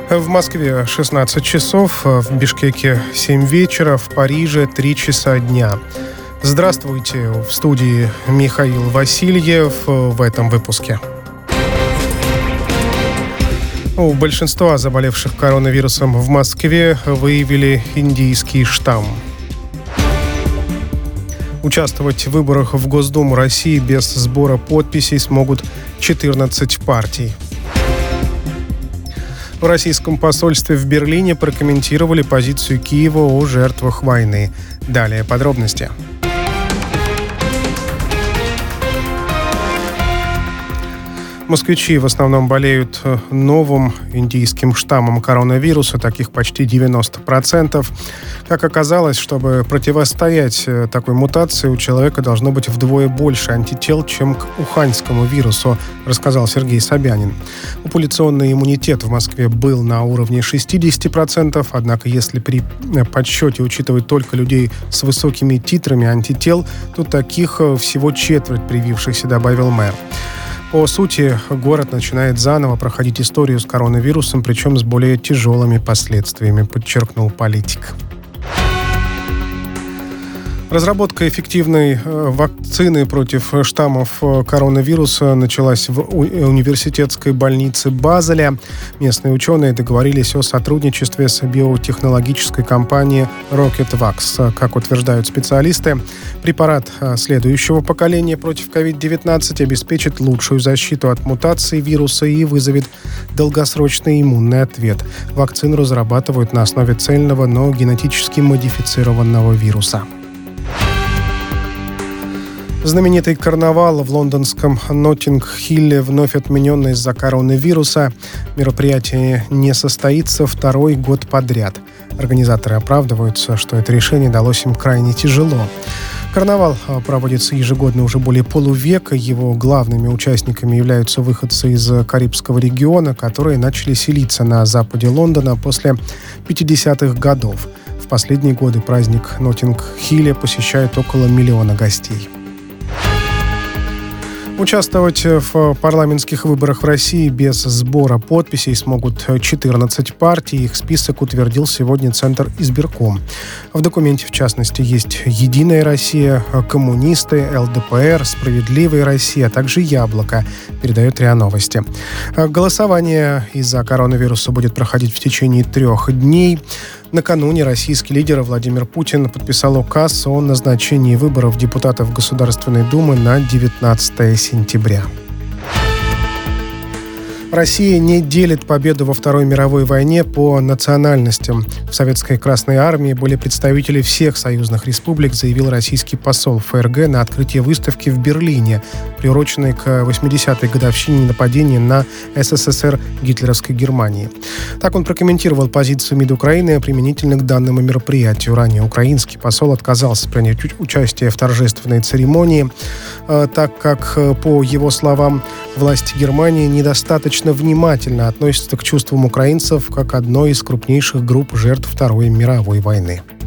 В Москве 16 часов, в Бишкеке 7 вечера, в Париже 3 часа дня. Здравствуйте, в студии Михаил Васильев в этом выпуске. У большинства заболевших коронавирусом в Москве выявили индийский штамм. Участвовать в выборах в Госдуму России без сбора подписей смогут 14 партий. В российском посольстве в Берлине прокомментировали позицию Киева о жертвах войны. Далее подробности. Москвичи в основном болеют новым индийским штаммом коронавируса, таких почти 90%. Как оказалось, чтобы противостоять такой мутации, у человека должно быть вдвое больше антител, чем к уханьскому вирусу, рассказал Сергей Собянин. Популяционный иммунитет в Москве был на уровне 60%, однако если при подсчете учитывать только людей с высокими титрами антител, то таких всего четверть привившихся, добавил мэр. По сути, город начинает заново проходить историю с коронавирусом, причем с более тяжелыми последствиями, подчеркнул политик. Разработка эффективной вакцины против штаммов коронавируса началась в университетской больнице Базеля. Местные ученые договорились о сотрудничестве с биотехнологической компанией RocketVax. Как утверждают специалисты, препарат следующего поколения против COVID-19 обеспечит лучшую защиту от мутации вируса и вызовет долгосрочный иммунный ответ. Вакцину разрабатывают на основе цельного, но генетически модифицированного вируса. Знаменитый карнавал в лондонском Ноттинг-Хилле вновь отменен из-за коронавируса. Мероприятие не состоится второй год подряд. Организаторы оправдываются, что это решение далось им крайне тяжело. Карнавал проводится ежегодно уже более полувека. Его главными участниками являются выходцы из Карибского региона, которые начали селиться на западе Лондона после 50-х годов. В последние годы праздник Ноттинг-Хилле посещает около 1 миллиона гостей. Участвовать в парламентских выборах в России без сбора подписей смогут 14 партий. Их список утвердил сегодня Центр избирком. В документе, в частности, есть «Единая Россия», «Коммунисты», ЛДПР, «Справедливая Россия», а также «Яблоко», передает РИА Новости. Голосование из-за коронавируса будет проходить в течение 3 дней. Накануне российский лидер Владимир Путин подписал указ о назначении выборов депутатов Государственной Думы на 19 сентября. Россия не делит победу во Второй мировой войне по национальностям. В Советской Красной Армии были представители всех союзных республик, заявил российский посол ФРГ на открытии выставки в Берлине, приуроченной к 80-й годовщине нападения на СССР гитлеровской Германии. Так он прокомментировал позицию МИД Украины применительно к данному мероприятию. Ранее украинский посол отказался принять участие в торжественной церемонии, так как, по его словам, власти Германии недостаточно внимательно относятся к чувствам украинцев как одной из крупнейших групп жертв Второй мировой войны.